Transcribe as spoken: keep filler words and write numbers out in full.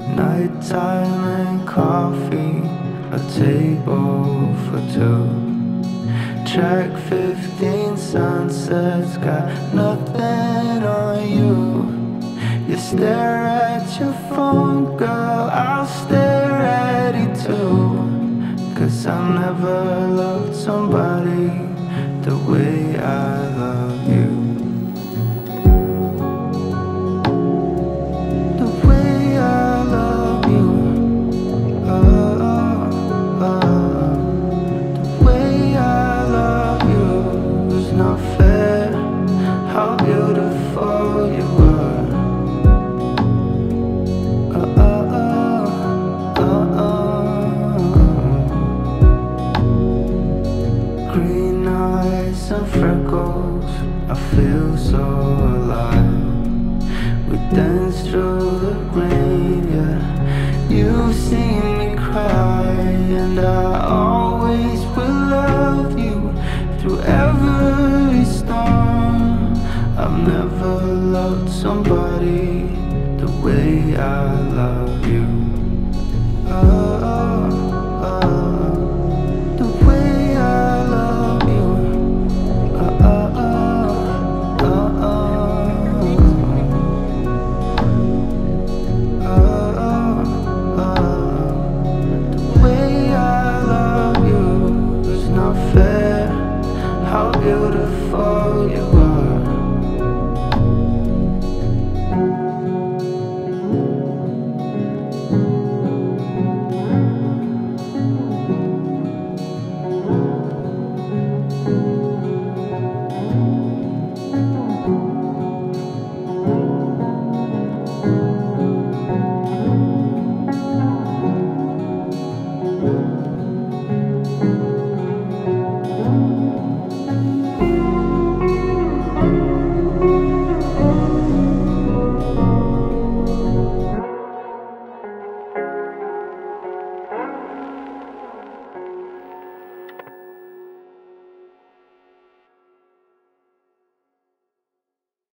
Nighttime and coffee, a table for two. Track fifteen, sunsets, got nothing on you. You stare at your phone, girl, I'll stare at it too. Cause I never loved somebody the way I love you. The way I love you. Oh, oh, oh. The way I love you is not fair. How beautiful you are. Oh, oh, oh, oh, oh. Green eyes and freckles, I feel so alive. We dance through the rain, yeah. You've seen me cry, and I always will love you through every storm. I've never loved somebody the way I love you. Oh,